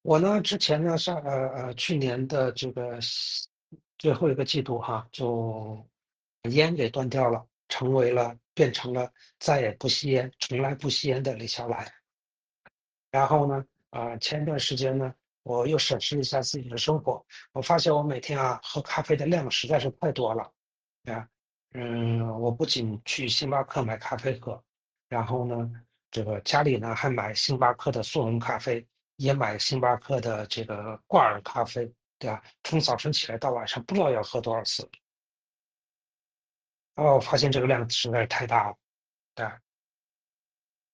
我呢，之前呢去年的这个最后一个季度哈，就把烟给断掉了，变成了再也不吸烟、从来不吸烟的李笑来。然后呢，前一段时间呢，我又审视一下自己的生活，我发现我每天喝咖啡的量实在是太多了。啊，我不仅去星巴克买咖啡喝，然后呢，这个家里呢还买星巴克的速溶咖啡，也买星巴克的这个挂耳咖啡，对吧？从早晨起来到晚上，不知道要喝多少次。然后我发现这个量实在是太大了。对。